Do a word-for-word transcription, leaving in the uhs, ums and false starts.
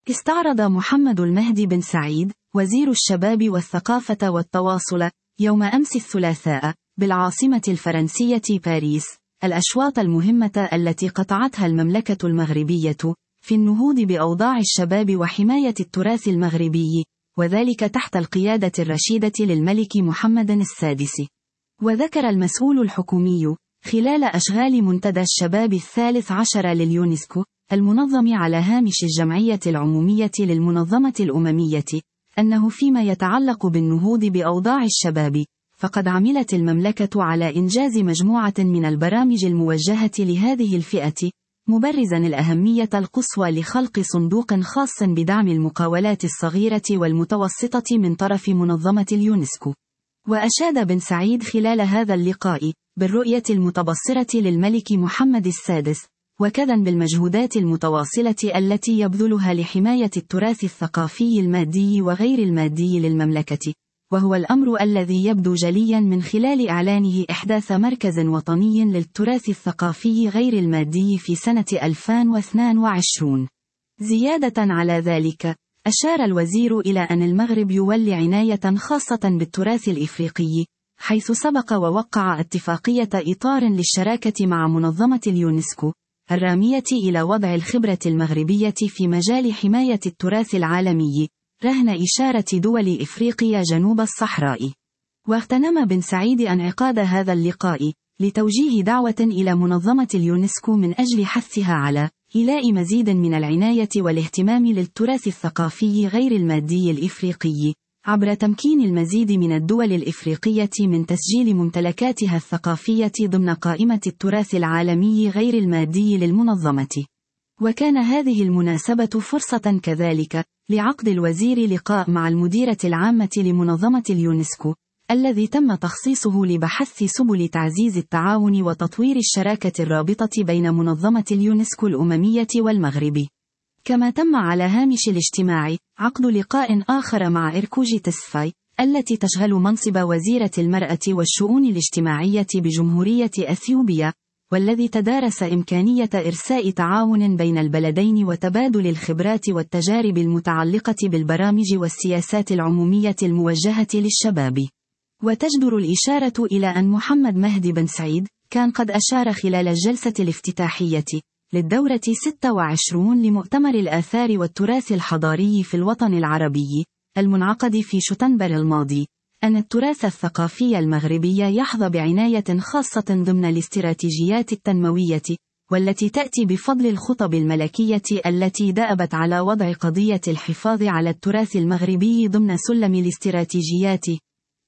استعرض محمد المهدي بن سعيد وزير الشباب والثقافة والتواصل يوم أمس الثلاثاء بالعاصمة الفرنسية باريس الأشواط المهمة التي قطعتها المملكة المغربية في النهوض بأوضاع الشباب وحماية التراث المغربي، وذلك تحت القيادة الرشيدة للملك محمد السادس. وذكر المسؤول الحكومي خلال أشغال منتدى الشباب الثالث عشر لليونسكو المنظم على هامش الجمعية العمومية للمنظمة الأممية أنه فيما يتعلق بالنهوض بأوضاع الشباب فقد عملت المملكة على إنجاز مجموعة من البرامج الموجهة لهذه الفئة، مبرزا الأهمية القصوى لخلق صندوق خاص بدعم المقاولات الصغيرة والمتوسطة من طرف منظمة اليونسكو. وأشاد بن سعيد خلال هذا اللقاء بالرؤية المتبصرة للملك محمد السادس، وكذا بالمجهودات المتواصلة التي يبذلها لحماية التراث الثقافي المادي وغير المادي للمملكة، وهو الأمر الذي يبدو جليا من خلال إعلانه إحداث مركز وطني للتراث الثقافي غير المادي في سنة ألفين واثنين وعشرين. زيادة على ذلك، أشار الوزير إلى أن المغرب يولي عناية خاصة بالتراث الإفريقي، حيث سبق ووقع اتفاقية إطار للشراكة مع منظمة اليونسكو الرامية إلى وضع الخبرة المغربية في مجال حماية التراث العالمي رهن إشارة دول إفريقيا جنوب الصحراء. واغتنم بن سعيد انعقاد هذا اللقاء لتوجيه دعوة إلى منظمة اليونسكو من أجل حثها على إيلاء مزيد من العناية والاهتمام للتراث الثقافي غير المادي الإفريقي، عبر تمكين المزيد من الدول الإفريقية من تسجيل ممتلكاتها الثقافية ضمن قائمة التراث العالمي غير المادي للمنظمة. وكان هذه المناسبة فرصة كذلك لعقد الوزير لقاء مع المديرة العامة لمنظمة اليونسكو، الذي تم تخصيصه لبحث سبل تعزيز التعاون وتطوير الشراكة الرابطة بين منظمة اليونسكو الأممية والمغرب. كما تم على هامش الاجتماع عقد لقاء آخر مع إركوجي تسفاي التي تشغل منصب وزيرة المرأة والشؤون الاجتماعية بجمهورية أثيوبيا، والذي تدارس إمكانية إرساء تعاون بين البلدين وتبادل الخبرات والتجارب المتعلقة بالبرامج والسياسات العمومية الموجهة للشباب. وتجدر الإشارة إلى أن محمد مهدي بن سعيد كان قد أشار خلال الجلسة الافتتاحية للدورة ستة وعشرين لمؤتمر الآثار والتراث الحضاري في الوطن العربي المنعقد في شتنبر الماضي أن التراث الثقافي المغربي يحظى بعناية خاصة ضمن الاستراتيجيات التنموية، والتي تأتي بفضل الخطب الملكية التي دأبت على وضع قضية الحفاظ على التراث المغربي ضمن سلم الاستراتيجيات.